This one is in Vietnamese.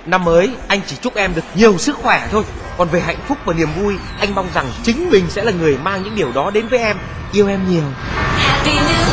Năm mới anh chỉ chúc em được nhiều sức khỏe thôi. Còn về hạnh phúc và niềm vui, anh mong rằng chính mình sẽ là người mang những điều đó đến với em. Yêu em nhiều. Happy New